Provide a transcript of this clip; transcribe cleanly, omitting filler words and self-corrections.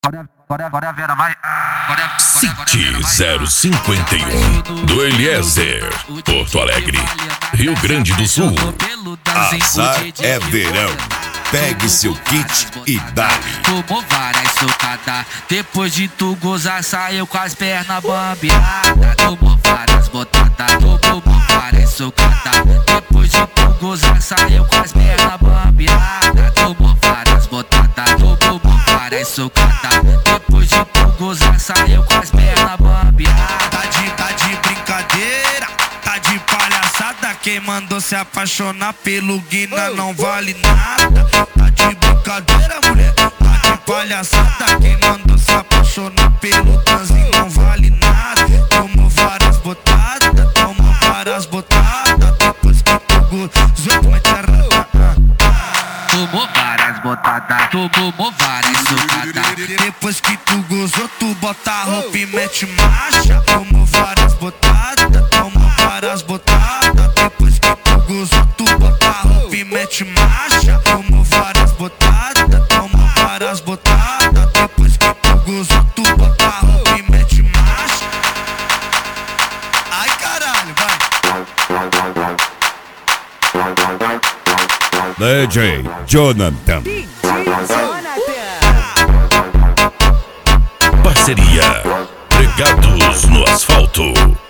Agora a Vera vai. City 051 do Eliezer, Porto Alegre, Rio Grande do Sul. Azar é verão. Pegue seu kit e dá-lhe. Tomou várias socadas, depois de tu gozar, saiu com as pernas bambeadas. Tomou várias botadas, tomou várias socadas, depois de tu gozar, saiu com as pernas bambeadas. Tomou várias botadas, tomou várias socadas, depois de tu gozar, saiu com as pernas bambeadas. Tá de brincadeira, tá de palhaçada. Quem mandou se apaixonar pelo Guina não vale nada. Tá de brincadeira, mulher, tá de palhaçada. Quem mandou se apaixonar pelo Tanzinho não vale nada. Tomou várias botadas, depois que tu gozou, como é que tomou várias botadas, tomou várias socadas, depois que tu gozou, tu bota a roupa e mete marcha. Tomou várias botadas, depois que tu gozou, tu bota a roupa e mete marcha. Tomou várias botadas, depois que tu gozou, tu bota a roupa e mete marcha. Ai caralho, vai. DJ Jonathan. Parceria Pregados no Asfalto.